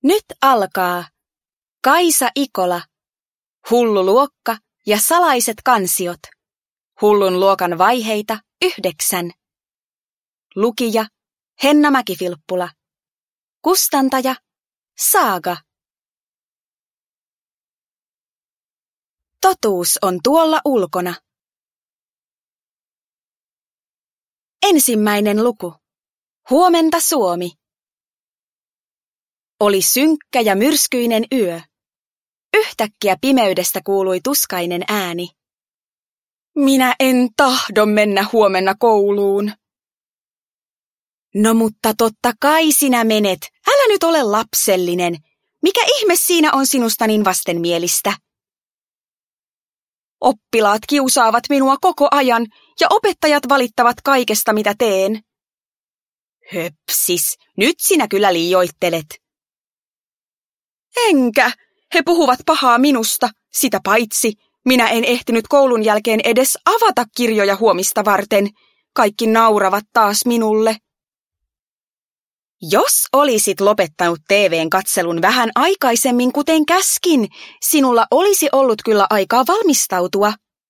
Nyt alkaa Kaisa Ikola, Hullu luokka ja salaiset kansiot. Hullun luokan vaiheita 9. Lukija Henna Mäkifilppula. Kustantaja Saaga. Totuus on tuolla ulkona. Ensimmäinen luku. Huomenta Suomi. Oli synkkä ja myrskyinen yö. Yhtäkkiä pimeydestä kuului tuskainen ääni. Minä en tahdo mennä huomenna kouluun. No mutta totta kai sinä menet. Älä nyt ole lapsellinen. Mikä ihme siinä on sinusta niin vastenmielistä? Oppilaat kiusaavat minua koko ajan ja opettajat valittavat kaikesta mitä teen. Höpsis, nyt sinä kyllä liioittelet. Enkä. He puhuvat pahaa minusta, sitä paitsi minä en ehtinyt koulun jälkeen edes avata kirjoja huomista varten. Kaikki nauravat taas minulle. Jos olisit lopettanut TV:n katselun vähän aikaisemmin kuten käskin, sinulla olisi ollut kyllä aikaa valmistautua.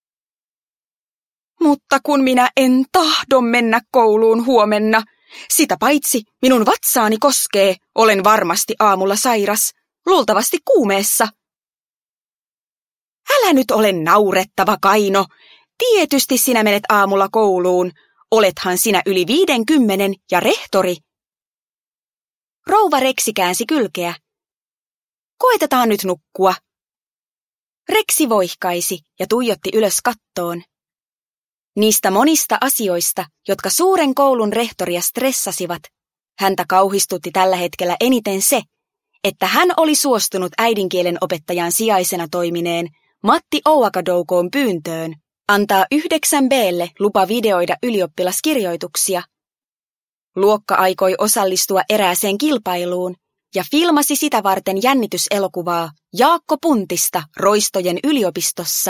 Mutta kun minä en tahdo mennä kouluun huomenna, sitä paitsi minun vatsaani koskee, olen varmasti aamulla sairas, luultavasti kuumeessa. Älä nyt ole naurettava, Kaino. Tietysti sinä menet aamulla kouluun. Olethan sinä yli 50 ja rehtori. Rouva Reksi käänsi kylkeä. Koetetaan nyt nukkua. Reksi voihkaisi ja tuijotti ylös kattoon. Niistä monista asioista, jotka suuren koulun rehtoria stressasivat, häntä kauhistutti tällä hetkellä eniten se, että hän oli suostunut äidinkielen opettajan sijaisena toimineen Matti Ouakadoukoon pyyntöön antaa 9B:lle lupa videoida ylioppilaskirjoituksia. Luokka aikoi osallistua erääseen kilpailuun ja filmasi sitä varten jännityselokuvaa Jaakko Puntista Roistojen yliopistossa.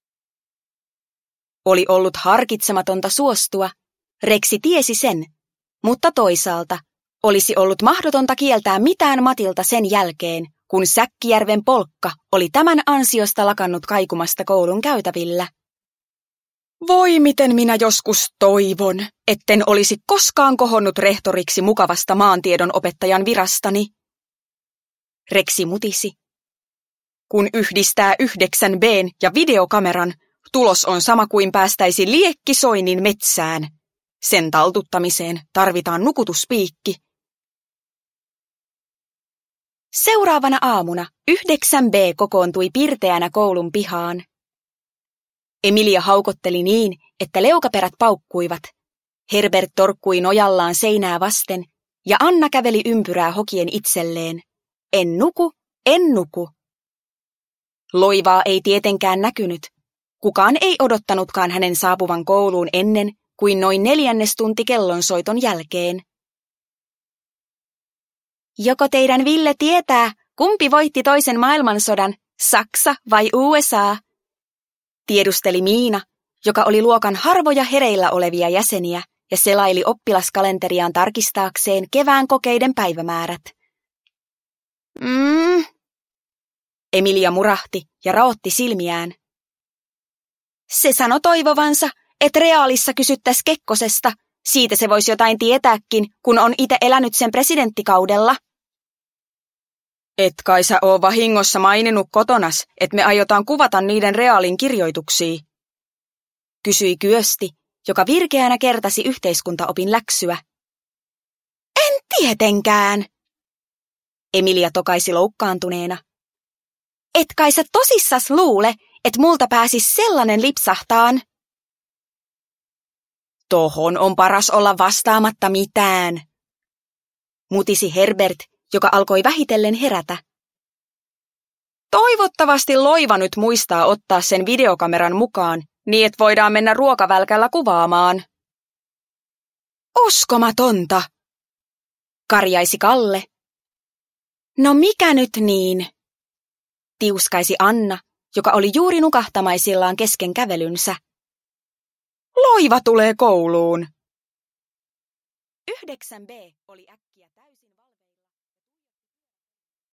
Oli ollut harkitsematonta suostua, Reksi tiesi sen, mutta toisaalta olisi ollut mahdotonta kieltää mitään Matilta sen jälkeen, kun Säkkijärven Polkka oli tämän ansiosta lakannut kaikumasta koulun käytävillä. Voi miten minä joskus toivon, etten olisi koskaan kohonnut rehtoriksi mukavasta maantiedon opettajan virastani. Reksi mutisi. Kun yhdistää 9B:n ja videokameran, tulos on sama kuin päästäisi Liekkisoinnin metsään. Sen taltuttamiseen tarvitaan nukutuspiikki. Seuraavana aamuna 9B kokoontui pirteänä koulun pihaan. Emilia haukotteli niin, että leukaperät paukkuivat. Herbert torkkui nojallaan seinää vasten ja Anna käveli ympyrää hokien itselleen. En nuku, en nuku. Loivaa ei tietenkään näkynyt. Kukaan ei odottanutkaan hänen saapuvan kouluun ennen kuin noin 4. tunti kellonsoiton jälkeen. Joko teidän Ville tietää, kumpi voitti toisen maailmansodan, Saksa vai USA? Tiedusteli Miina, joka oli luokan harvoja hereillä olevia jäseniä ja selaili oppilaskalenteriaan tarkistaakseen kevään kokeiden päivämäärät. Emilia murahti ja raotti silmiään. Se sanoi toivovansa, että reaalissa kysyttäisiin Kekkosesta. Siitä se voisi jotain tietääkin, kun on itse elänyt sen presidenttikaudella. Et kai sä oo vahingossa maininnut kotonas, että me aiotaan kuvata niiden reaalin kirjoituksia? Kysyi Kyösti, joka virkeänä kertasi yhteiskuntaopin läksyä. En tietenkään. Emilia tokaisi loukkaantuneena. Et kai sä tosissas luule, että multa pääsis sellainen lipsahtaan? Tohon on paras olla vastaamatta mitään. Mutisi Herbert, joka alkoi vähitellen herätä. Toivottavasti Loiva nyt muistaa ottaa sen videokameran mukaan, niin että voidaan mennä ruokavälkällä kuvaamaan. Uskomatonta, karjaisi Kalle. No mikä nyt niin? Tiuskaisi Anna, joka oli juuri nukahtamaisillaan kesken kävelynsä. Loiva tulee kouluun. 9B oli